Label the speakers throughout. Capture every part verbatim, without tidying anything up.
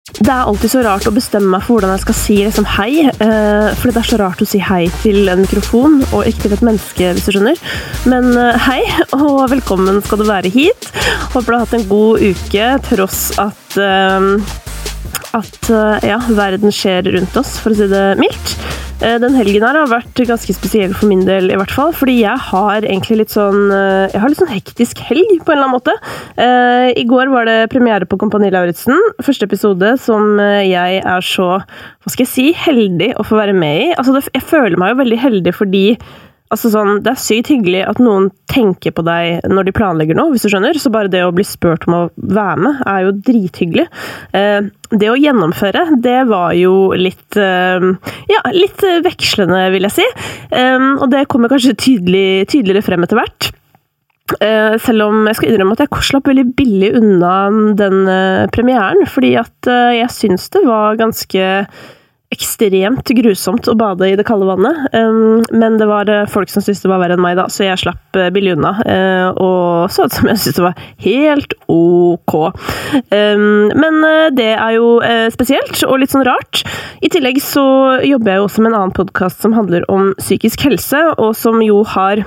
Speaker 1: Det er alltid så rart å bestemme meg for hvordan jeg skal si liksom hei, eh, for det er så rart å si hei til en mikrofon, og ikke til et menneske, hvis du skjønner. Men eh, hei, og velkommen skal du være hit. Håper du har hatt en god uke, tross at, eh, at eh, ja, verden skjer rundt oss, for å si det mildt. Den helgen her har vært ganske spesiell for min del, i hvert fall, fordi jeg har egentlig litt sånn, jeg har litt sånn hektisk helg på en eller annen måte. I går var det premiere på Kompani Lauritzen, første episode som jeg er så, hva skal jeg si, heldig å få være med i. Altså, jeg føler meg jo veldig heldig fordi altså sånn, det er sykt hyggelig at noen tenker på deg når de planlegger noe, hvis du skjønner. Så bare det å bli spurt om å være med er jo drithyggelig. Eh, det å gjennomføre, det var jo litt, eh, ja, litt vekslende, vil jeg si. Eh, og det kommer kanskje tydelig, tydeligere frem etter hvert. Eh, selv om jeg skal innrømme at jeg slapp veldig billig unna den eh, premieren, fordi at eh, jeg synes det var ganske ekstremt grusomt å bade i det kalde vannet, um, men det var folk som syntes det var verre enn meg da, så jeg slapp billig unna, uh, og så ut som jeg syntes det var helt ok. Um, men uh, det er jo uh, spesielt, og litt sånn rart. I tillegg så jobber jeg jo også med en annen podcast som handler om psykisk helse, og som jo har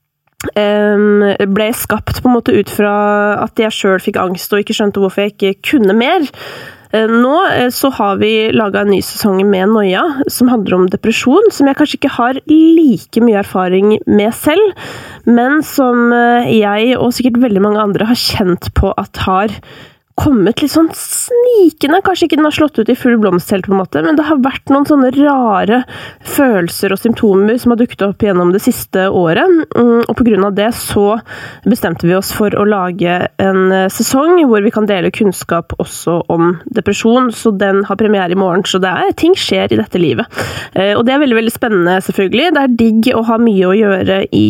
Speaker 1: um, ble skapt på en måte ut fra at jeg selv fikk angst og ikke skjønte hvorfor jeg ikke kunne mer. Nå så har vi laget en ny sesong med Noia, som handler om depresjon, som jeg kanskje ikke har like mye erfaring med selv, men som jeg og sikkert veldig mange andre har kjent på at har kommet litt sånn snikende, kanskje ikke den har slått ut i full blomsthelt på en måte, men det har vært noen sånne rare følelser og symptomer som har dukket opp gjennom det siste året, og på grunn av det så bestemte vi oss for å lage en sesong hvor vi kan dele kunnskap også om depresjon, så den har premiere i morgen, så det er, ting skjer i dette livet. Og det er veldig, veldig spennende selvfølgelig, det er digg å ha mye å gjøre i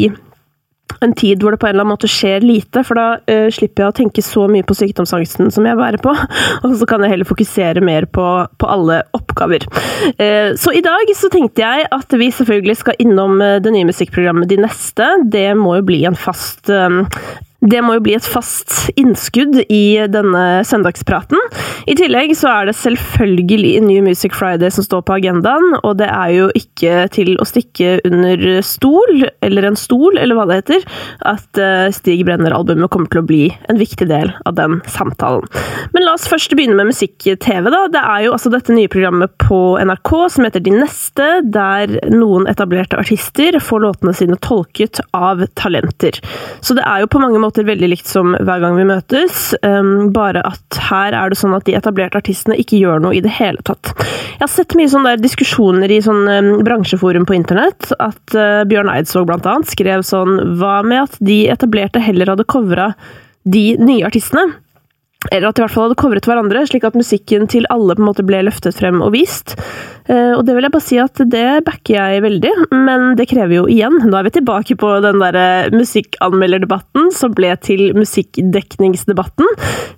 Speaker 1: en tid hvor det på en eller annen måte skjer lite, for da uh, slipper jeg å tenke så mye på sykdomsangsten som jeg bærer på, og så kan jeg heller fokusere mer på, på alle oppgaver. Uh, så i dag så tenkte jeg at vi selvfølgelig skal innom uh, det nye musikkprogrammet De Neste. Det må jo bli en fast um, Det må jo bli et fast innskudd i denne søndagspraten. I tillegg så er det selvfølgelig New Music Friday som står på agendaen, og det er jo ikke til å stikke under stol, eller en stol, eller hva det heter, at Stig Brenner-albumet kommer til å bli en viktig del av den samtalen. Men la oss først begynne med musikk-T V da. Det er jo altså dette nye programmet på N R K som heter De Neste, der noen etablerte artister får låtene sine tolket av talenter. Så det er jo på mange måter veldig likt som hver gang vi møtes, um, bare at her er det sånn at de etablerte artistene ikke gjør noe i det hele tatt. Jeg har sett mye sånne der diskusjoner i sånn um, bransjeforum på internett, at uh, Bjørn Eidsvåg blant annet skrev sånn, hva med at de etablerte heller hadde coveret de nye artistene? Eller at de i hvert fall hadde covret hverandre, slik at musikken til alle på en måte ble løftet frem og vist. Og det vil jeg bare si at det backer jeg veldig, men det krever jo igjen. Nå er vi tilbake på den der musikkanmelderdebatten som ble til musikkdekningsdebatten,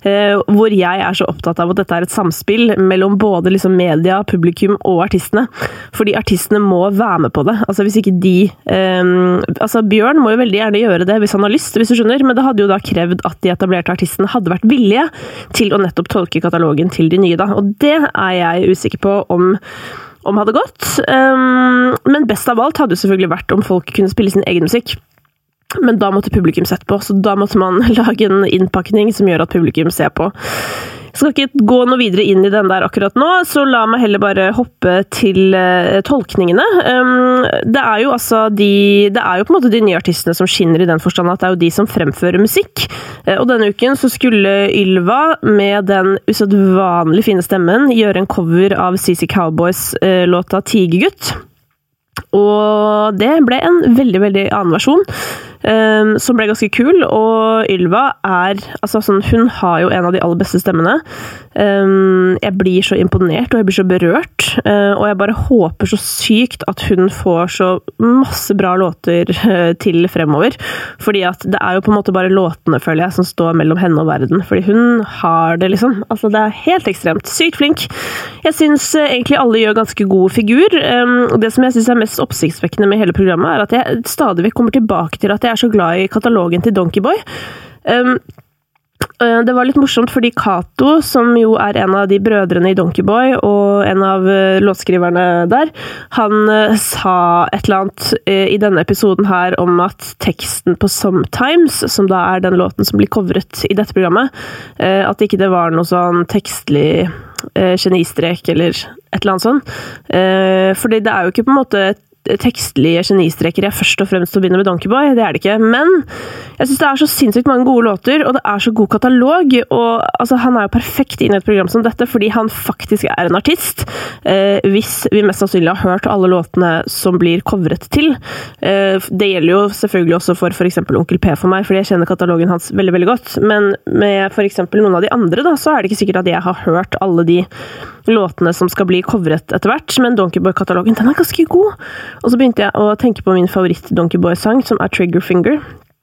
Speaker 1: hvor jeg er så opptatt av at dette er et samspill mellom både liksom media, publikum og artistene. Fordi artistene må være med på det. Altså hvis ikke de... Um, altså Bjørn må jo veldig gjerne gjøre det hvis han har lyst, hvis du skjønner, men det hadde jo da krevd at de etablerte artistene hadde vært villige til å nettopp tolke katalogen til de nye da. Og det er jeg usikker på om om hadde gått. Um, men best av alt hadde jo selvfølgelig vært om folk kunne spille sin egen musikk. Men da måtte publikum sett på, så da måtte man lage en innpakning som gjør at publikum ser på. Jeg skal ikke gå noe videre inn i den der akkurat nå, så la meg heller bare hoppe til uh, tolkningene. Um, det er jo altså de, det er jo på en måte de nye artistene som skinner i den forstand at det er jo de som fremfører musikk. Uh, og denne uken så skulle Ylva med den usedvanlig fine stemmen gjøre en cover av C C Cowboys uh, låta Tigergutt. Og det ble en veldig, veldig annen versjon. Um, som ble ganske kul, og Ylva er, altså sånn, hun har jo en av de aller beste stemmene. Um, jeg blir så imponert, og jeg blir så berørt, uh, og jeg bare håper så sykt at hun får så masse bra låter uh, til fremover, fordi at det er jo på en måte bare låtene, føler jeg, som står mellom henne og verden, fordi hun har det liksom, altså det er helt ekstremt, sykt flink. Jeg synes uh, egentlig alle gjør ganske god figur. Um, det som jeg synes er mest oppsiktsvekkende med hele programmet er at jeg stadig kommer tilbake til at jeg er så glad i katalogen til Donkey Boy. Um, Det var litt morsomt, fordi Kato, som jo er en av de brødrene i Donkey Boy, og en av låtskriverne der, han sa et eller annet i denne episoden her om at teksten på Sometimes, som da er den låten som blir covret i dette programmet, at ikke det var noe sånn tekstlig genistrek eller et eller annet sånt. Fordi det er jo ikke på en måte tekstlige genistreker jeg først og fremst til å begynne med Donkey Boy, det er det ikke, men jeg synes det er så sinnssykt mange gode låter, og det er så god katalog, og altså, han er jo perfekt inn i et program som dette, fordi han faktisk er en artist, eh, hvis vi mest sannsynlig har hørt alle låtene som blir covret til. Eh, det gjelder jo selvfølgelig også for for eksempel Onkel P for meg, fordi jeg kjenner katalogen hans veldig, veldig godt, men med for eksempel noen av de andre da, så er det ikke sikkert at jeg har hørt alle de låtene som skal bli covret etter hvert, men Donkey Boy-katalogen, den er ganske god. Og så begynte jeg å tenke på min favoritt Donkey Boy-sang, som er Trigger Finger.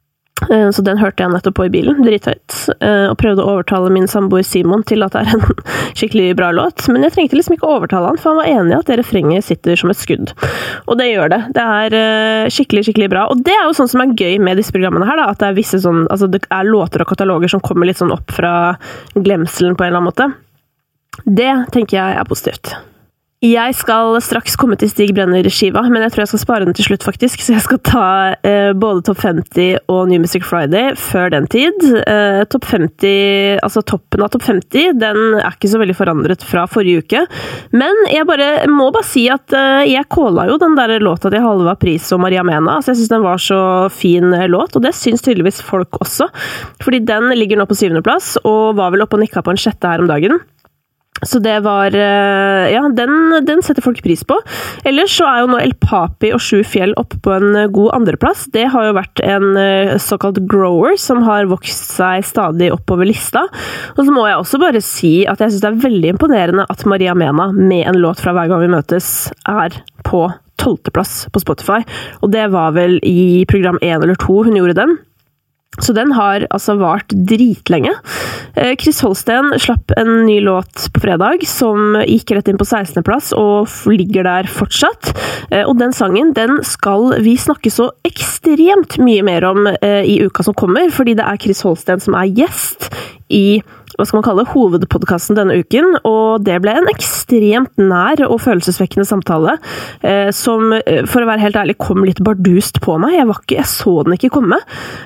Speaker 1: Så den hørte jeg nettopp på i bilen, drithøyt, og prøvde å overtale min samboer Simon til at det er en skikkelig bra låt, men jeg trengte liksom ikke å overtale han, for han var enig i at det refrenget sitter som et skudd. Og det gjør det. Det er skikkelig, skikkelig bra. Og det er jo sånn som er gøy med disse programmene her, da, at det er visse sånn, altså det er låter og kataloger som kommer litt sånn opp fra glemselen på en eller annen måte. Det tenker jeg er positivt. Jeg skal straks komme til Stig Brenner-skiva, men jeg tror jeg skal spare den til slutt faktisk, så jeg skal ta eh, både Top femti og New Music Friday før den tid. Eh, Top femti, altså toppen av Top femti, den er ikke så veldig forandret fra forrige uke, men jeg bare, må bare si at eh, jeg kåla jo den der låta til Halva Pris og Maria Mena, så jeg synes den var så fin låt, og det synes tydeligvis folk også, fordi den ligger nå på syvende plass, og var vel oppe og nikka på en sjette her om dagen. Så det var, ja, den, den setter folk pris på. Ellers så er jo nå El Papi og Sju Fjell oppe på en god andreplass. Det har jo vært en såkalt grower som har vokst seg stadig oppover lista. Og så må jeg også bare si at jeg synes det er veldig imponerende at Maria Mena med en låt fra Hver gang vi møtes er på tolvte plass på Spotify. Og det var vel i program én eller to hun gjorde den. Så den har altså vart dritlenge. Chris Holsten slapp en ny låt på fredag som gikk rett inn på sekstende plass og ligger der fortsatt. Og den sangen, den skal vi snakke så ekstremt mye mer om i uka som kommer, fordi det er Chris Holsten som er gjest i hva skal man kalle hovedpodcasten denne uken, og det ble en ekstremt nær og følelsesvekkende samtale, eh, som, for å være helt ærlig, kom litt bardust på meg. Jeg var ikke, jeg så den ikke komme.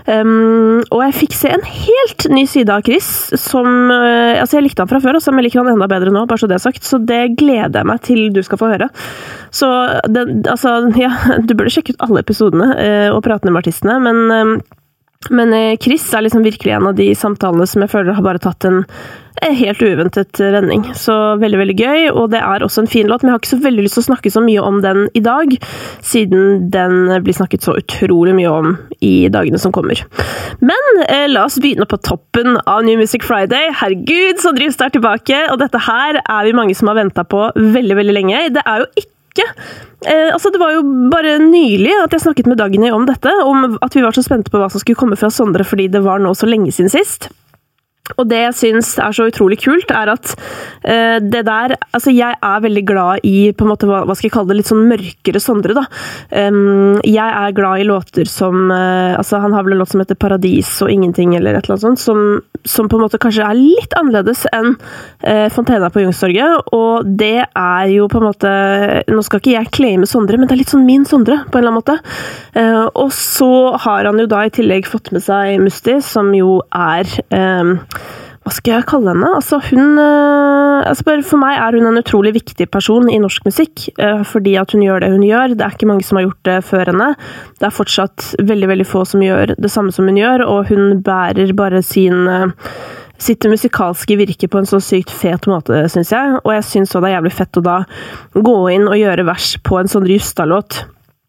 Speaker 1: Um, og jeg fikk se en helt ny side av Chris, som, uh, altså jeg likte han fra før, og så jeg liker han enda bedre nå, bare så det er sagt, så det gleder jeg meg til du skal få høre. Så, den, altså, ja, du burde sjekke ut alle episodene uh, og prate med artistene, men um, Men Chris er liksom virkelig en av de samtalene som jeg føler har bare tatt en helt uventet vending. Så veldig, veldig gøy, og det er også en fin låt, men jeg har ikke så veldig lyst til å snakke så mye om den i dag, siden den blir snakket så utrolig mye om i dagene som kommer. Men eh, la oss begynne på toppen av New Music Friday. Herregud, Sondre Justad er tilbake, og dette her er vi mange som har ventet på veldig, veldig lenge. Det er jo ikke Eh, altså det var jo bare nylig at jeg snakket med Dagny om dette, om at vi var så spente på hva som skulle komme fra Sondre, fordi det var nå så lenge siden sist. Og det jeg synes er så utrolig kult er at eh, det der, altså jeg er veldig glad i, på en måte, hva, hva skal jeg kalle det, litt sånn mørkere Sondre da. Um, jeg er glad i låter som, eh, altså han har vel en låt som heter Paradis og Ingenting eller et eller annet sånt, som, som på en måte kanskje er litt annerledes enn eh, Fontena på Youngstorget, og det er jo på en måte, nå skal ikke jeg claime Sondre, men det er litt sånn min Sondre på en eller annen måte. Eh, og så har han jo da i tillegg fått med seg Musti, som jo er eh, hva skal jeg kalle henne? Altså hun, altså for meg er hun en utrolig viktig person i norsk musikk, fordi at hun gjør det hun gjør. Det er ikke mange som har gjort det før henne. Det er fortsatt veldig, veldig få som gjør det samme som hun gjør, og hun bærer bare sin, sitt musikalske virke på en så sykt fet måte, synes jeg. Og jeg synes også det er jævlig fett å da gå inn og gjøre vers på en Sondre Justad-låt,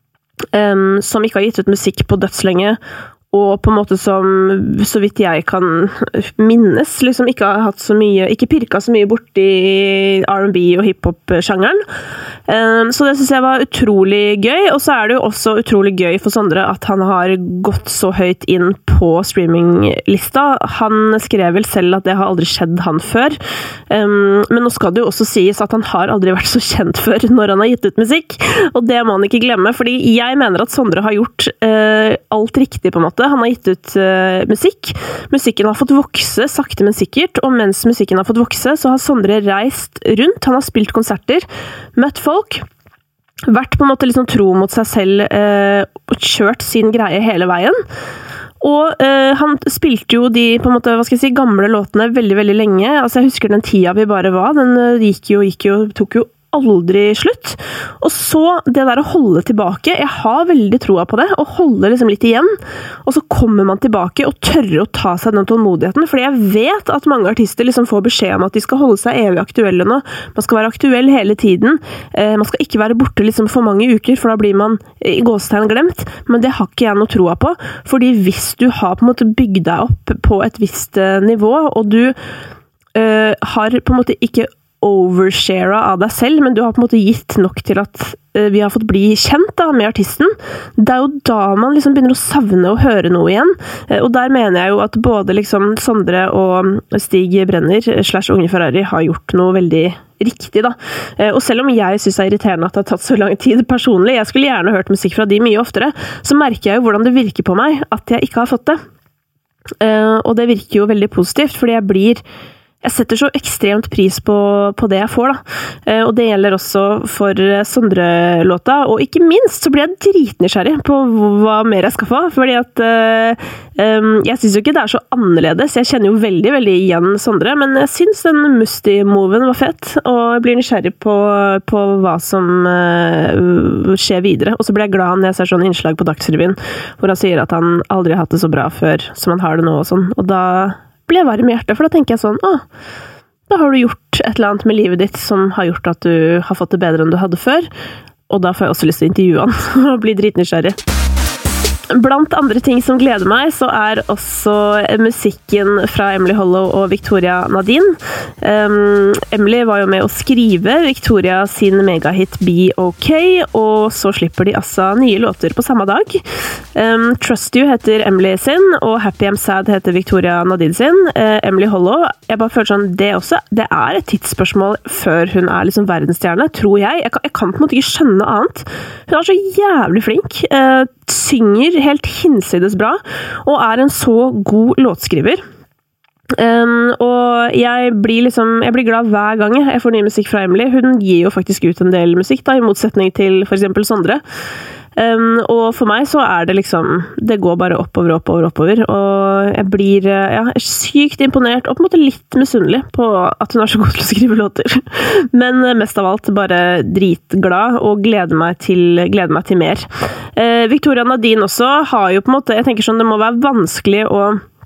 Speaker 1: um, som ikke har gitt ut musikk på dødslenge, og på en måte som, så vidt jeg kan minnes, liksom ikke har hatt så mye, ikke pirket så mye bort i R and B og hiphop-sjangeren. Så det synes jeg var utrolig gøy, og så er det jo også utrolig gøy for Sondre at han har gått så høyt inn på streaminglista. Han skrev vel selv at det har aldri skjedd han før, men nå skal det jo også sies at han har aldri vært så kjent før når han har gitt ut musikk, og det må han ikke glemme, fordi jeg mener at Sondre har gjort alt riktig på en måte. måte. Han har gitt ut uh, musikk. Musikken har fått vokse, sakte men sikkert, og mens musikken har fått vokse, så har Sondre reist rundt. Han har spilt konserter, møtt folk, vært på en måte liksom tro mot seg selv uh, og kjørt sin greie hele veien. Og uh, han spilte jo de på en måte, hva skal jeg si, gamle låtene veldig, veldig lenge. Altså jeg husker den tida vi bare var, den uh, gikk jo, gikk jo, tok jo aldri slutt. Og så det der å holde tilbake, jeg har veldig troa på det, å holde liksom litt igjen, og så kommer man tilbake og tørre å ta seg den tålmodigheten, fordi jeg vet at mange artister liksom får beskjed om at de skal holde seg evig aktuelle nå, man skal være aktuell hele tiden, eh, man skal ikke være borte liksom for mange uker, for da blir man i gåstegn glemt, men det har ikke jeg noe troa på, fordi hvis du har på en måte bygd deg opp på et visst nivå, og du eh, har på en måte ikke overshare av deg selv, men du har på en måte gitt nok til at uh, vi har fått bli kjent da, med artisten. Det er jo da man liksom begynner å savne å høre noe igjen. Uh, og der mener jeg jo at både liksom Sondre og Stig Brenner slash Unge Ferrari har gjort noe veldig riktig da. Uh, og selv om jeg synes det er irriterende at det har tatt så lang tid personlig, jeg skulle gjerne hørt musikk fra de mye oftere, så merker jeg jo hvordan det virker på meg at jeg ikke har fått det. Uh, og det virker jo veldig positivt, fordi jeg blir Jeg setter så ekstremt pris på, på det jeg får da. Eh, og det gjelder også for Sondre-låta, og ikke minst så blir jeg dritnysgjerrig på hva mer jeg skal få, fordi at eh, eh, jeg synes jo ikke det er så annerledes. Jeg kjenner jo veldig, veldig igjen Sondre, men jeg synes den Musti-moven var fett, og jeg blir nysgjerrig på, på hva som eh, skjer videre. Og så blir jeg glad når jeg ser sånne innslag på Dagsrevyen, hvor han sier at han aldri har hatt det så bra før som han har det nå og sånn, og da blir jeg varm i hjertet, for da tenker jeg sånn, åh, da har du gjort et eller annet med livet ditt som har gjort at du har fått det bedre enn du hadde før, og da får jeg også lyst til å intervjue han, og bli dritnysgjerrig. Blant andre ting som gleder meg, så er også musikken fra Emily Hollow og Victoria Nadine. Um, Emily var jo med å skrive Victoria sin megahit Be OK, og så slipper de altså nye låter på samme dag. Um, Trust You heter Emily sin, og Happy I'm Sad heter Victoria Nadine sin. Uh, Emily Hollow, jeg bare føler sånn, det også, det er et tidsspørsmål før hun er liksom verdensstjerne, tror jeg. Jeg kan, jeg kan på en måte ikke skjønne annet. Hun er så jævlig flink. Uh, synger helt hinsides bra, og er en så god låtskriver. Um, og jeg blir liksom, jeg blir glad hver gang jeg får ny musikk fra Emily. Hun gir jo faktisk ut en del musikk da, i motsetning til for eksempel Sondre. Um, og for meg så er det liksom, det går bare oppover, oppover, oppover, og jeg blir ja, sykt imponert, og på en måte litt misunnelig på at hun er så god til å skrive låter. Men mest av alt bare dritglad, og gleder meg til, gleder meg til mer. Uh, Victoria Nadine også har jo på en måte, jeg tenker sånn, det må være vanskelig å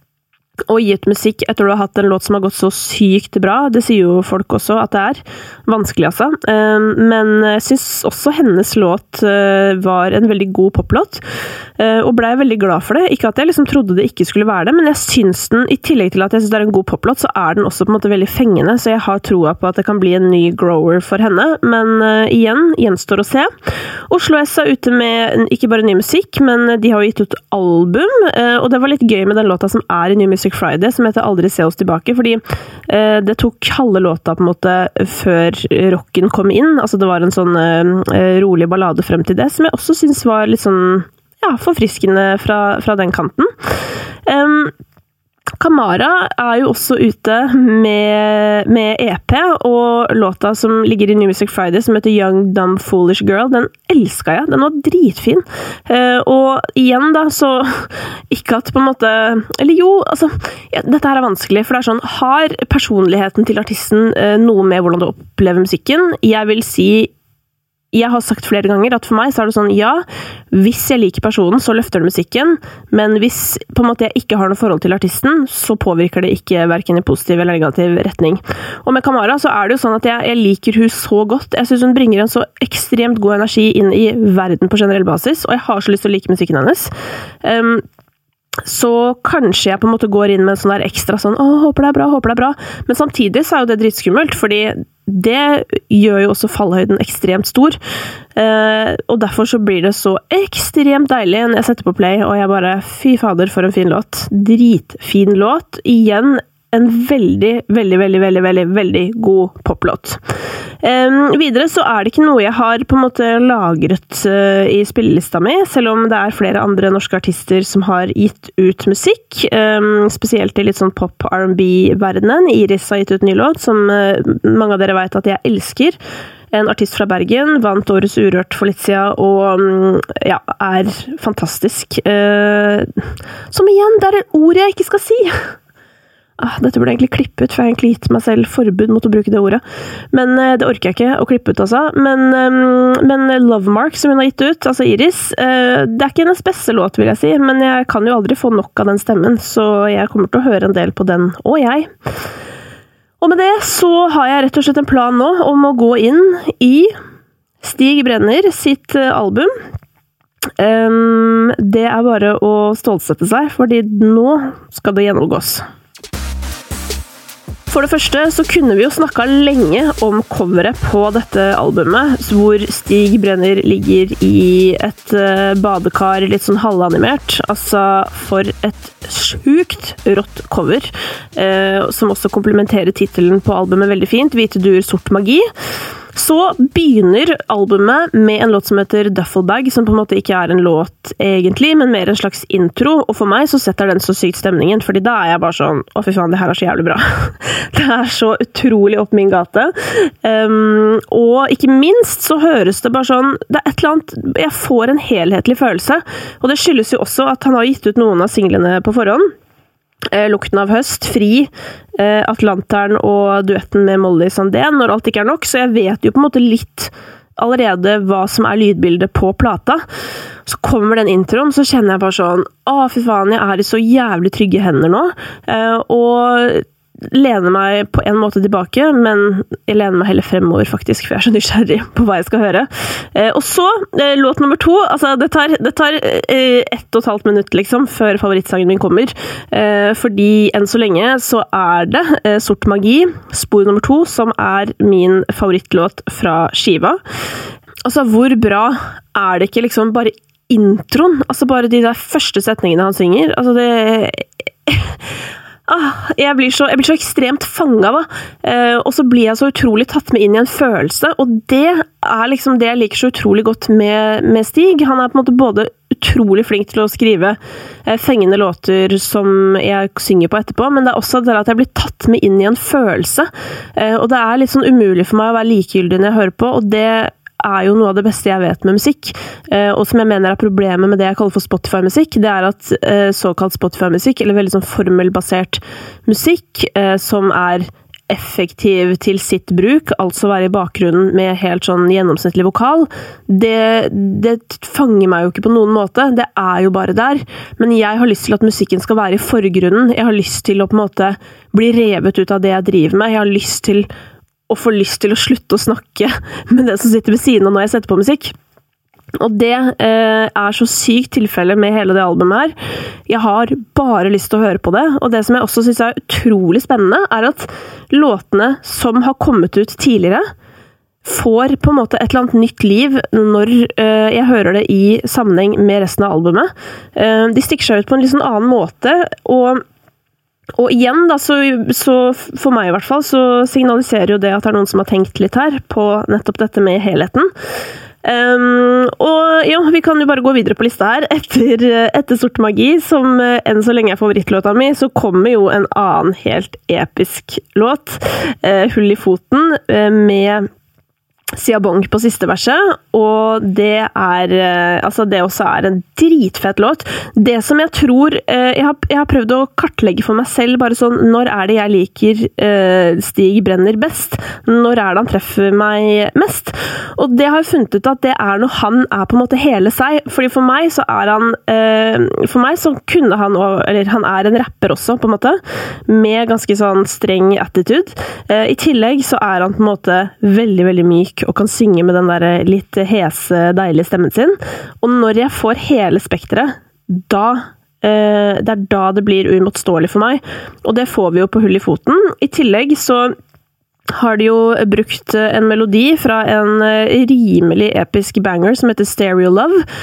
Speaker 1: og gi ut musikk etter du har hatt en låt som har gått så sykt bra. Det sier jo folk også at det er vanskelig, altså. Men jeg synes også hennes låt var en veldig god poplåt, og ble veldig glad for det. Ikke at jeg liksom trodde det ikke skulle være det, men jeg synes den, i tillegg til at jeg synes det er en god poplåt, så er den også på en måte veldig fengende, så jeg har troa på at det kan bli en ny grower for henne. Men uh, igjen, gjenstår å se. Oslo S er ute med ikke bare ny musikk, men de har jo gitt ut album, uh, og det var litt gøy med den låta som er i New Music Friday, som heter Aldri se oss tilbake, fordi eh, det tok halve låta på en måte før rocken kom inn, altså det var en sånn eh, rolig ballade frem til det, som jeg også synes var litt sånn, ja, forfriskende fra, fra den kanten. Um, Kamara er jo også ute med, med E P, og låta som ligger i New Music Friday, som heter Young, Dumb, Foolish Girl, den elsket jeg. Den var dritfin. Uh, og igjen da, så ikke at på en måte, eller jo, altså, ja, dette her er vanskelig, for det er sånn, har personligheten til artisten uh, noe med hvordan du opplever musikken? Jeg vil si jeg har sagt flere ganger at for meg så er det sånn, ja, hvis jeg liker personen, så løfter det musikken, men hvis på en måte jeg ikke har noe forhold til artisten, så påvirker det ikke hverken i positiv eller negativ retning. Og med Kamara så er det jo sånn at jeg, jeg liker hun så godt. Jeg synes hun bringer en så ekstremt god energi inn i verden på generell basis, og jeg har så lyst til å like musikken hennes. Um, så kanskje jeg på en måte går inn med en sånn der ekstra sånn, åh, håper det er bra, håper det er bra. Men samtidig så er jo det dritskummelt, fordi det gjør jo også fallhøyden ekstremt stor. Eh, og derfor så blir det så ekstremt deilig når jeg setter på play, og jeg bare, fy fader, for en fin låt. Dritfin låt. Igjen en veldig, veldig, veldig, veldig, veldig, veldig god poplåt. Um, videre så er det ikke noe jeg har på en måte lagret uh, i spillelista mi, selv om det er flere andre norske artister som har gitt ut musikk, um, spesielt i litt sånn pop-R and B-verdenen. Iris har gitt ut ny låt, som uh, mange av dere vet at jeg elsker. En artist fra Bergen, vant Årets Urørt for litt siden, og ja, er fantastisk. Uh, som igjen, det er et ord jeg ikke skal si. Ah, dette burde jeg egentlig klippe ut, for jeg har egentlig gitt meg selv forbud mot å bruke det ordet. Men uh, det orker jeg ikke å klippe ut, altså. Men, um, men Lovemark, som hun har gitt ut, altså Iris, uh, det er ikke hennes beste låt, vil jeg si, men jeg kan jo aldri få nok av den stemmen, så jeg kommer til å høre en del på den, og jeg. Og med det så har jeg rett og slett en plan nå om å gå inn i Stig Brenner sitt album. Um, det er bare å stålsette seg, fordi nå skal det gjennomgås. For det første så kunne vi jo snakket lenge om coveret på dette albumet, hvor Stig Brenner ligger i et badekar, litt sånn halvanimert. Altså, for et sjukt rått cover, eh, som også komplementerer titelen på albumet veldig fint, Hvite duer, sort magi. Så begynner albumet med en låt som heter Duffelbag, som på en måte ikke er en låt egentlig, men mer en slags intro, og for meg så setter den så sykt stemningen, fordi da er jeg bare sånn, å fy faen, det her er så jævlig bra. Det er så utrolig opp min gate. Um, og ikke minst så høres det bare sånn, det er et eller annet, jeg får en helhetlig følelse, og det skyldes jo også at han har gitt ut noen av singlene på forhånd. Lukten av høst, Fri, Atlanteren og duetten med Molly Sandén, når alt ikke er nok, så jeg vet jo på en måte litt allerede hva som er lydbildet på plata. Så kommer den introen, så kjenner jeg bare sånn, å fy faen, jeg er i så jævlig trygge hender nå, og lener meg på en måte tilbake, men jeg lener meg heller fremover faktisk, for jeg er så nysgjerrig på hva jeg skal høre. Eh, og så, eh, låt nummer to, altså det tar, det tar eh, ett og et halvt minutt liksom, før favorittsangen min kommer, eh, fordi enn så lenge så er det eh, Sort magi, spor nummer to, som er min favorittlåt fra skiva. Altså, hvor bra er det ikke liksom bare introen, altså bare de der første setningene han synger, altså det Ah, jeg, blir så, jeg blir så ekstremt fanget da, eh, og så blir jeg så utrolig tatt med inn i en følelse, og det er liksom det jeg liker så utrolig godt med, med Stig. Han er på en måte både utrolig flink til å skrive eh, fengende låter som jeg synger på etterpå, men det er også det at jeg blir tatt med inn i en følelse, eh, og det er litt sånn umulig for meg å være likegyldig når jeg hører på, og det er jo noe av det beste jeg vet med musikk, og som jeg mener er problemet med det jeg kaller for Spotify-musikk, det er at såkalt Spotify-musikk, eller veldig sånn formelbasert musikk, som er effektiv til sitt bruk, altså være i bakgrunnen med helt sånn gjennomsnittlig vokal, det, det fanger meg jo ikke på noen måte, det er jo bare der, men jeg har lyst til at musikken skal være i forgrunnen, jeg har lyst til å på en måte bli revet ut av det jeg driver med, jeg har lyst til og får lyst til å slutte å snakke med det som sitter ved siden av når jeg setter på musikk. Og det eh, er så sykt tilfelle med hele det albumet her. Jeg har bare lyst til å høre på det, og det som jeg også synes er utrolig spennende, er at låtene som har kommet ut tidligere, får på en måte et eller annet nytt liv når eh, jeg hører det i sammenheng med resten av albumet. Eh, de stikker seg ut på en litt sånn annen måte, og Og igjen da, så, så for meg i hvert fall, så signaliserer jo det at det er noen som har tenkt litt her på nettopp dette med helheten. Um, og ja, vi kan jo bare gå videre på lista her. Etter, etter Sort magi, som enn så lenge er favorittlåta mi, så kommer jo en annen helt episk låt, uh, Hull i foten, uh, med Siabong på siste verset, og det er, altså det også er en dritfett låt. Det som jeg tror, jeg har, jeg har prøvd å kartlegge for meg selv, bare sånn, når er det jeg liker uh, Stig Brenner best? Når er det han treffer meg mest? Og det har jeg funnet ut at det er når han er på en måte hele seg, fordi for meg så er han, uh, for meg så kunne han, eller han er en rapper også på en måte, med ganske sånn streng attitude. Uh, I tillegg så er han på en måte veldig, veldig myk, og kan synge med den der litt hese, deilige stemmen sin. Og når jeg får hele spektret, da, eh, det er da det blir uimotståelig for meg. Og det får vi jo på Hull i foten. I tillegg så har de jo brukt en melodi fra en rimelig episk banger som heter Stereo Love.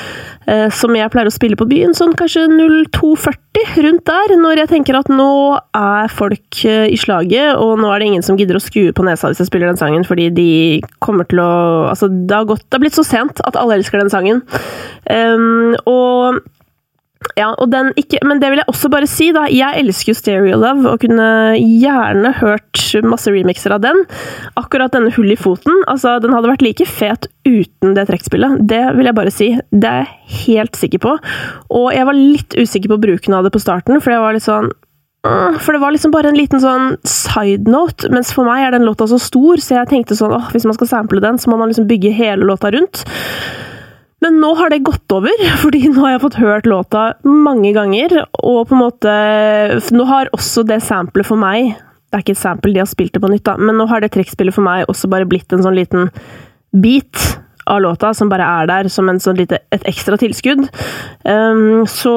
Speaker 1: eh, som jeg pleier å spille på byen, sånn kanskje null to førti rundt der, når jeg tenker at nå er folk eh, i slaget, og nå er det ingen som gidder å skue på nesa hvis jeg spiller den sangen, fordi de kommer til å, altså det har gått, det har blitt så sent at alle elsker den sangen. Um, og Ja, og den ikke, men det vil jeg også bare si da, jeg elsker jo Stereo Love, og kunne gjerne hørt masse remixer av den. Akkurat denne Hull i foten, altså den hadde vært like fet uten det trekkspillet, det vil jeg bare si. Det er jeg helt sikker på. Og jeg var litt usikker på bruken av det på starten, for jeg var litt sånn, for det var liksom bare en liten sånn side note, mens for meg er den låta så stor, så jeg tenkte sånn, åh, hvis man skal sample den, så må man liksom bygge hele låta rundt. Men nå har det gått over, fordi nå har jeg fått hørt låta mange ganger, og på en måte, nå har også det samplet for meg, det er ikke et sample, de har spilt det på nytt da, men nå har det trekkspillet for meg også bare blitt en sånn liten bit av låta, som bare er der som en sånn lite, et ekstra tilskudd. Um, så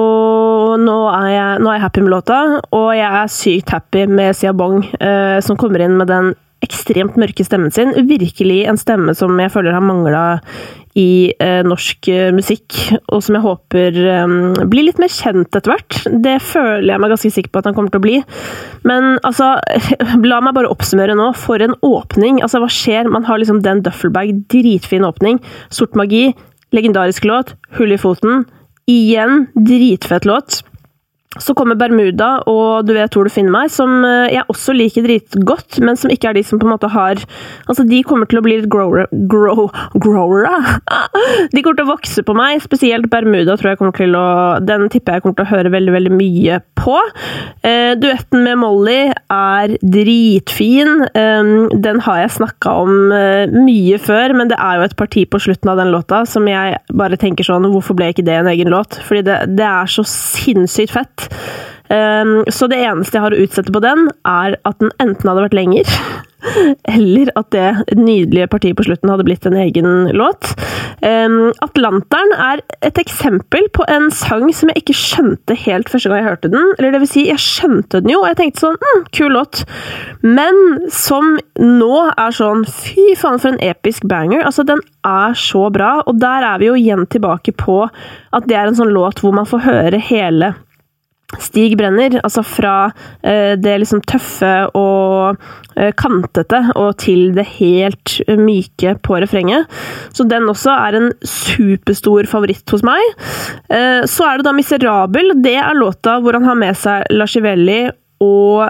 Speaker 1: nå er, jeg, nå er jeg happy med låta, og jeg er sykt happy med Sia Bong, uh, som kommer inn med den ekstremt mørke stemmen sin. Virkelig en stemme som jeg føler har manglet i eh, norsk eh, musikk, og som jeg håper eh, blir litt mer kjent etter hvert. Det føler jeg meg ganske sikker på at han kommer til å bli. Men altså, la meg bare oppsummere nå. For en åpning. Altså, hva skjer? Man har liksom den duffelbag, dritfin åpning. Sort magi, legendarisk låt, Hull i foten. Igjen, dritfett låt. Så kommer Bermuda, og Du vet hvor du finner meg, som jeg også liker dritgodt, men som ikke er de som på en måte har... Altså, de kommer til å bli litt grower... Grow, growere? De kommer til å vokse på meg, spesielt Bermuda tror jeg kommer til å... Den tipper jeg kommer til å høre veldig, veldig mye på. Eh, duetten med Molly er dritfin. Eh, den har jeg snakket om eh, mye før, men det er jo et parti på slutten av den låta, som jeg bare tenker sånn, hvorfor ble ikke det en egen låt? Fordi det, det er så sinnssykt fett. Um, så det eneste jeg har å utsette på den er at den enten hadde vært lenger eller at det nydelige partiet på slutten hadde blitt en egen låt. um, Atlanteren er et eksempel på en sang som jeg ikke skjønte helt første gang jeg hørte den, eller det vil si, jeg skjønte den jo, og jeg tenkte sånn, mm, kul låt, men som nå er sånn, fy faen for en episk banger. Altså den er så bra, og der er vi jo igjen tilbake på at det er en sånn låt hvor man får høre hele Stig Brenner, altså fra eh, det liksom tøffe og eh, kantete og til det helt myke på refrenget. Så den også er en superstor favoritt hos meg. Eh, så er det da Miserabel. Det er låta hvor han har med seg Lascivelli og...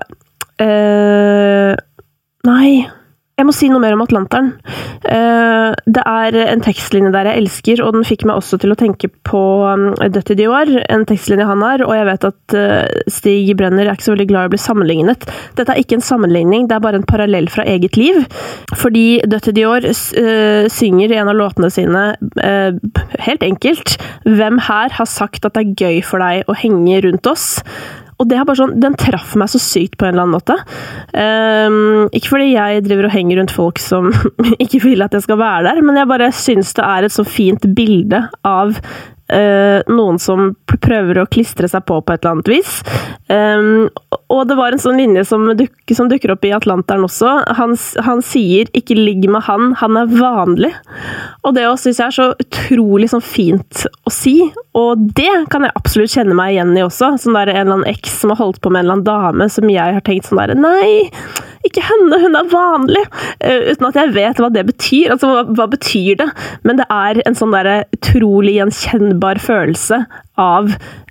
Speaker 1: Eh, nei... Jeg må si noe mer om Atlanteren. Det er en tekstlinje der jeg elsker, og den fikk meg også til å tenke på Dødt i Dior, en tekstlinje han har, og jeg vet at Stig Brenner er ikke så veldig glad i å bli sammenlignet. Dette er ikke en sammenligning, det er bare en parallell fra eget liv, fordi Dødt i Dior synger i en av låtene sine helt enkelt, hvem her har sagt at det er gøy for deg å henge rundt oss? Og det er bare sånn, den traff meg så sykt på en eller annen måte. Um, ikke fordi jeg driver og henger rundt folk som ikke vil at jeg skal være der, men jeg bare synes det er et så fint bilde av uh, noen som prøver å klistre seg på på et eller annet vis. Um, og det var en sånn linje som, duk, som dukker opp i Atlanteren også. Han, han sier, ikke ligg med han, han er vanlig. Og det også synes jeg er så utrolig sånn fint å si, og det kan jeg absolutt kjenne meg igjen i også. Sånn der en eller annen eks som har holdt på med en eller annen dame, som jeg har tenkt sånn der, nei, ikke henne, hun er vanlig. Uh, uten at jeg vet hva det betyr. Altså, hva, hva betyr det? Men det er en sånn der utrolig gjenkjennbar følelse av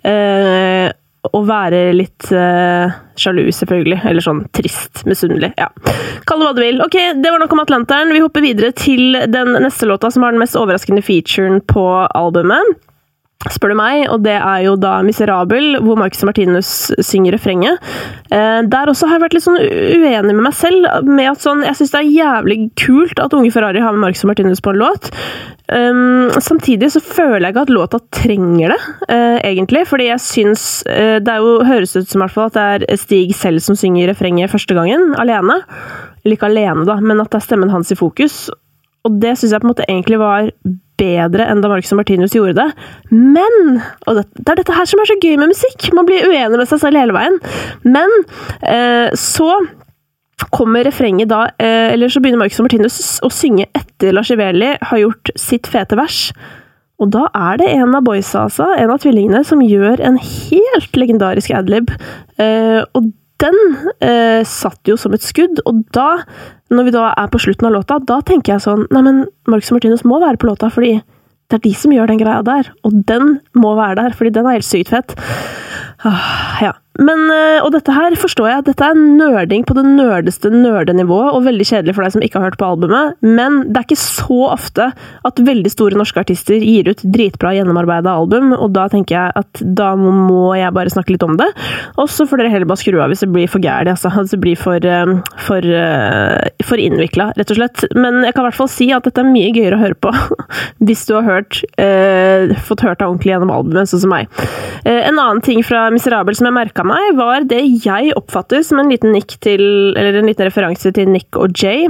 Speaker 1: uh, å være litt uh, sjalu, selvfølgelig. Eller sånn trist, misunnelig. Ja. Kall det hva du vil. Ok, det var nok om Atlanteren. Vi hopper videre til den neste låta, som har den mest overraskende featuren på albumet. Spør du meg, og det er jo da Miserabel, hvor Marcus Martinus synger refrenget. Eh, der også har jeg vært litt sånn uenig med meg selv, med at sånn, jeg synes det er jævlig kult at Unge Ferrari har med Marcus Martinus på en låt. Um, samtidig så føler jeg ikke at låta trenger det, uh, egentlig, fordi jeg synes, uh, det er jo, høres ut som i hvert fall at det er Stig selv som synger refrenget første gangen, alene. Eller ikke alene da, men at det er stemmen hans i fokus. Og det synes jeg på en måte egentlig var bedre enn da Marcus Martinus gjorde det. Men, og det, det er dette her som er så gøy med musikk, man blir uenig med seg selv hele veien. Men, uh, så kommer refrenget da, eh, eller så begynner Marcus Martinus å synge etter Lascivelli har gjort sitt fete vers. Og da er det en av boysa, altså, en av tvillingene, som gjør en helt legendarisk adlib. Eh, og den eh, satt jo som et skudd, og da, når vi da er på slutten av låta, da tenker jeg sånn, nei, men Marcus og Martinus må være på låta, fordi det er de som gjør den greia der, og den må være der, fordi den er helt sykt fett. Ah, ja. Men, og dette her forstår jeg, dette er nerding på det nerdeste nerdenivået, og veldig kjedelig for deg som ikke har hørt på albumet, men det er ikke så ofte at veldig store norske artister gir ut dritbra gjennomarbeidet album, og da tenker jeg at da må jeg bare snakke litt om det, og så får dere heller bare skru av hvis det blir for gærlig, altså, hvis det blir for, for, for innviklet, rett og slett. Men jeg kan i hvert fall si at dette er mye gøyere å høre på, hvis du har hørt, eh, fått hørt det ordentlig gjennom albumet, sånn som meg. Eh, en annen ting fra Miserabel som jeg merket meg, var det jeg oppfatter som en liten nikk til, eller en liten referanse til Nick og Jay.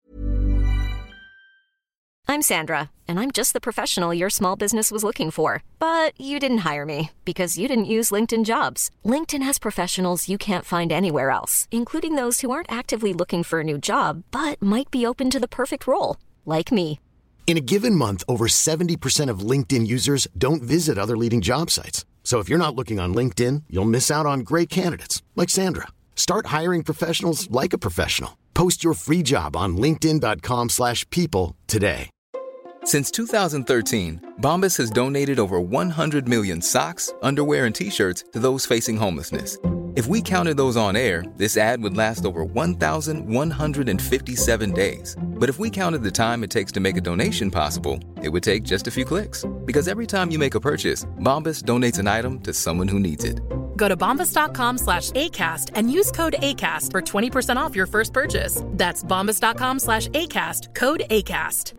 Speaker 2: I'm Sandra, and I'm just the professional your small business was looking for. But you didn't hire me, because you didn't use LinkedIn Jobs. LinkedIn has professionals you can't find anywhere else, including those who aren't actively looking for a new job, but might be open to the perfect role, like me.
Speaker 3: In a given month, over seventy percent of LinkedIn users don't visit other leading job sites. So if you're not looking on LinkedIn, you'll miss out on great candidates like Sandra. Start hiring professionals like a professional. Post your free job on linkedin dot com slash people today.
Speaker 4: Since two thousand thirteen, Bombas has donated over one hundred million socks, underwear, and T-shirts to those facing homelessness. If we counted those on air, this ad would last over one thousand one hundred fifty-seven days. But if we counted the time it takes to make a donation possible, it would take just a few clicks. Because every time you make a purchase, Bombas donates an item to someone who needs it.
Speaker 5: Go to bombas dot com slash ACAST and use code ACAST for twenty percent off your first purchase. That's bombas dot com slash ACAST, code ACAST.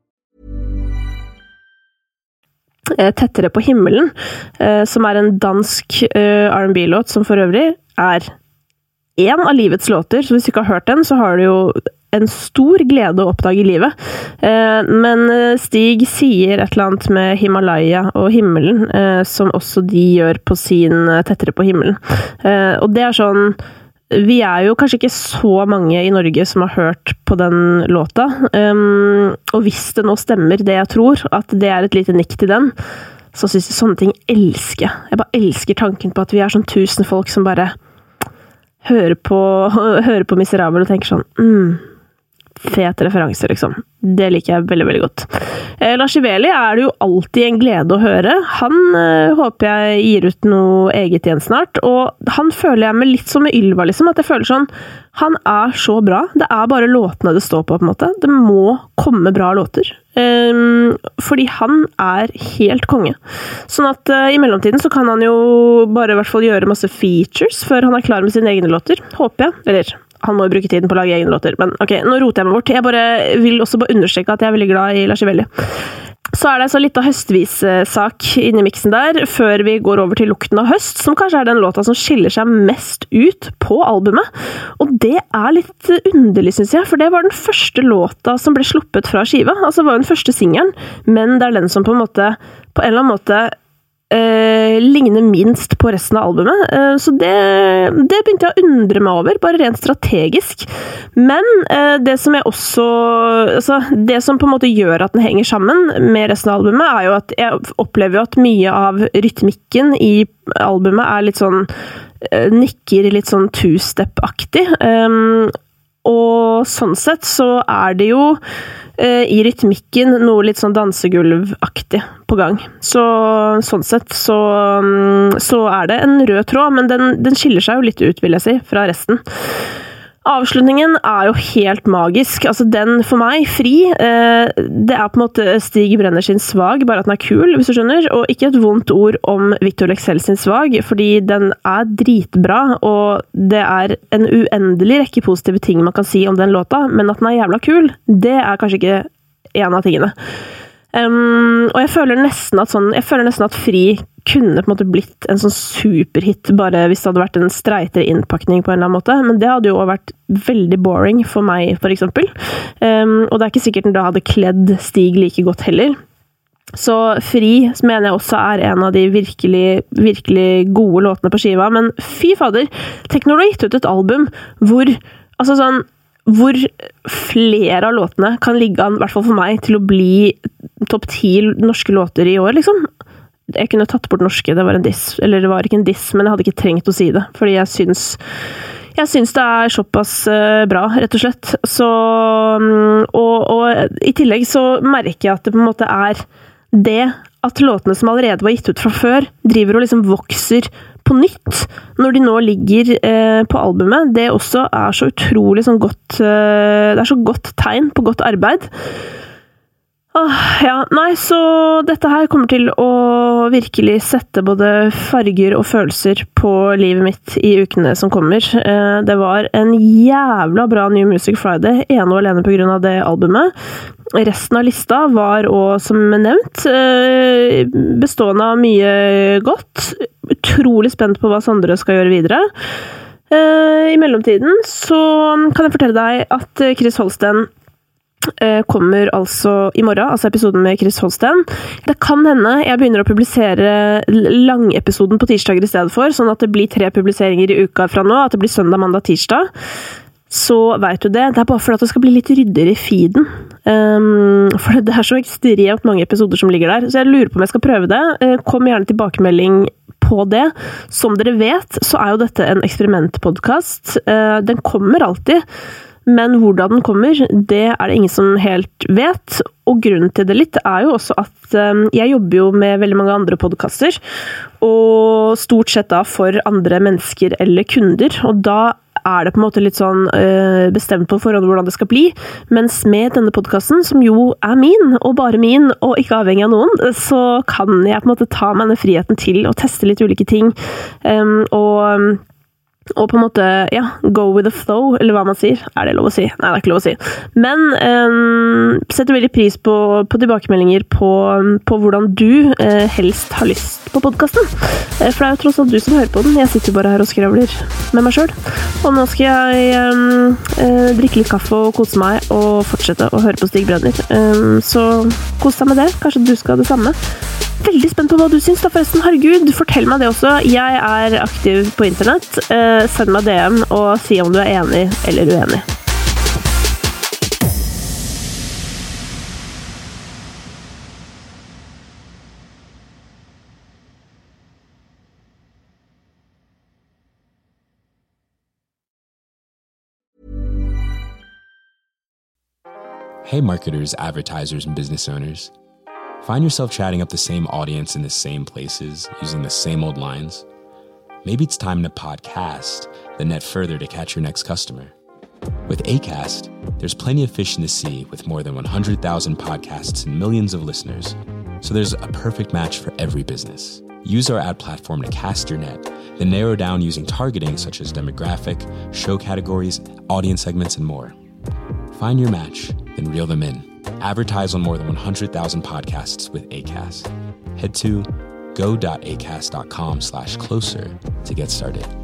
Speaker 1: Tettere på himmelen, som er en dansk R and B-låt, som for øvrig er en av livets låter, så hvis du ikke har hørt den, så har du jo en stor glede å oppdage i livet. Men Stig sier et eller annet med Himalaya og himmelen, som også de gjør på sin Tettere på himmelen. Og det er sånn, vi er jo kanskje ikke så mange i Norge som har hørt på den låta, um, og hvis det nå stemmer det jeg tror, at det er et lite nikk til den, så synes jeg sånne ting elsker. Jeg bare elsker tanken på at vi er sånn tusen folk som bare hører på, hører på Miserabel og tenker sånn, mm, fet referanse, liksom. Det liker jeg veldig, veldig godt. Eh, Lars Iveli er det jo alltid en glede å høre. Han eh, håper jeg gir ut noe eget igjen snart, og han føler jeg med litt som med Ylva, liksom, at jeg føler sånn, han er så bra. Det er bare låtene det står på, på en måte. Det må komme bra låter. Um, fordi han er helt konge. Sånn at uh, i mellomtiden så kan han jo bare i hvert fall gjøre masse features før han er klar med sine egne låter, håper jeg. Eller, han må jo bruke tiden på å lage egne låter, men ok, nå roter jeg meg bort. Jeg bare vil også bare understreke at jeg er veldig glad i Lars Iveli. Så er det så litt av høstvis-sak inni miksen der, før vi går over til Lukten av høst, som kanskje er den låta som skiller seg mest ut på albumet. Og det er litt underlig, synes jeg, for det var den første låta som ble sluppet fra skiva. Altså, det var jo den første singelen, men det er den som på en måte, på en eller annen måte, Uh, ligner minst på resten av albumet, uh, så det, det begynte jeg å undre meg over, bare rent strategisk. Men uh, det som jeg også, altså, det som på en måte gjør at den henger sammen med resten av albumet, er jo at jeg opplever jo at mye av rytmikken i albumet er litt sånn, uh, nikker litt sånn two-step-aktig, um, og sånn sett så er det jo uh, i rytmikken noe litt sånn dansegulvaktig på gang. Så sånn sett så, um, så er det en rød tråd, men den, den skiller seg jo litt ut, vil jeg si, fra resten. Avslutningen er jo helt magisk. Altså den for meg, Fri, eh, det er på en måte Stig Brenner sin svag, bare at den er kul, hvis du skjønner, og ikke et vondt ord om Victor Leksell sin svag, fordi den er dritbra, og det er en uendelig rekke positive ting man kan si om den låta, men at den er jævla kul, det er kanskje ikke en av tingene. Um, og jeg føler nesten at sånn, jeg føler nesten at Fri kunne på en måte blitt en sånn superhit bare hvis det hadde vært en streitere innpakning på en eller annen måte, men det hadde jo vært veldig boring for meg, for eksempel. Um, og det er ikke sikkert den da hadde kledd Stig like godt heller. Så Fri, som mener jeg også er en av de virkelig, virkelig gode låtene på skiva, men fy fader, Tekno har gitt ut et album hvor, altså sånn, hvor flere av låtene kan ligge an, i hvert fall for meg, til å bli topp ti norske låter i år, liksom. Jeg kunne tatt bort norske, det var en diss. Eller det var ikke en diss, men jeg hadde ikke trengt å si det. Fordi jeg syns, jeg syns det er såpass bra, rett og slett. Så, og, og i tillegg så merker jeg at det på en måte er det at låtene som allerede var gitt ut fra før, driver og liksom vokser på nytt, når de nå ligger eh, på albumet. Det også er så utrolig sånn godt, eh, det er så godt tegn på godt arbeid. Åh, ja, nei, så dette her kommer til å virkelig sette både farger og følelser på livet mitt i ukene som kommer. Eh, det var en jævla bra New Music Friday, ene og alene på grunn av det albumet. Resten av lista var også, som nevnt, bestående av mye godt. Utrolig spent på hva Sondre skal gjøre videre. I mellomtiden så kan jeg fortelle deg at Chris Holsten kommer altså i morgen, altså episoden med Chris Holsten. Det kan hende jeg begynner å publisere langepisoden på tirsdager i stedet for, sånn at det blir tre publiseringer i uka fra nå, at det blir søndag, mandag, tirsdag. Så vet du det, det er bare for at det skal bli litt ryddigere i feeden. Um, for det er så ekstremt mange episoder som ligger der, så jeg lurer på om jeg skal prøve det. Uh, kom gjerne tilbakemelding på det. Som dere vet, så er jo dette en eksperimentpodcast. Uh, den kommer alltid, men hvordan den kommer, det er det ingen som helt vet. Og grunnen til det litt er jo også at um, jeg jobber jo med veldig mange andre podcaster, og stort sett da for andre mennesker eller kunder, og da er det på en måte litt sånn øh, bestemt på forhånd hvordan det skal bli, mens med denne podcasten, som jo er min, og bare min, og ikke avhengig av noen, så kan jeg på en måte ta meg den friheten til å teste litt ulike ting, um, og og på en måte, ja, go with the flow, eller hva man sier. Er det lov å si? Nei, det er ikke lov å si. Men um, setter veldig pris på, på tilbakemeldinger på, på hvordan du uh, helst har lyst på podcasten. Uh, for det er jo tross alt du som hører på den. Jeg sitter bare her og skravler med meg selv. Og nå skal jeg um, uh, drikke litt kaffe og kose meg, og fortsette å høre på Stig Brenner. Um, så kos deg med det. Kanskje du skal det samme. Veldig spent på hva du syns da, forresten. Herregud, fortell meg det også. Jeg er aktiv på internett. Eh, send meg D M og si om du er enig eller uenig.
Speaker 6: Hey marketers, advertisers, and business owners. Find yourself chatting up the same audience in the same places, using the same old lines? Maybe it's time to podcast the net further to catch your next customer. With Acast, there's plenty of fish in the sea with more than one hundred thousand podcasts and millions of listeners. So there's a perfect match for every business. Use our ad platform to cast your net, then narrow down using targeting such as demographic, show categories, audience segments, and more. Find your match, then reel them in. Advertise on more than one hundred thousand podcasts with Acast. Head to go.acast.com slash closer to get started.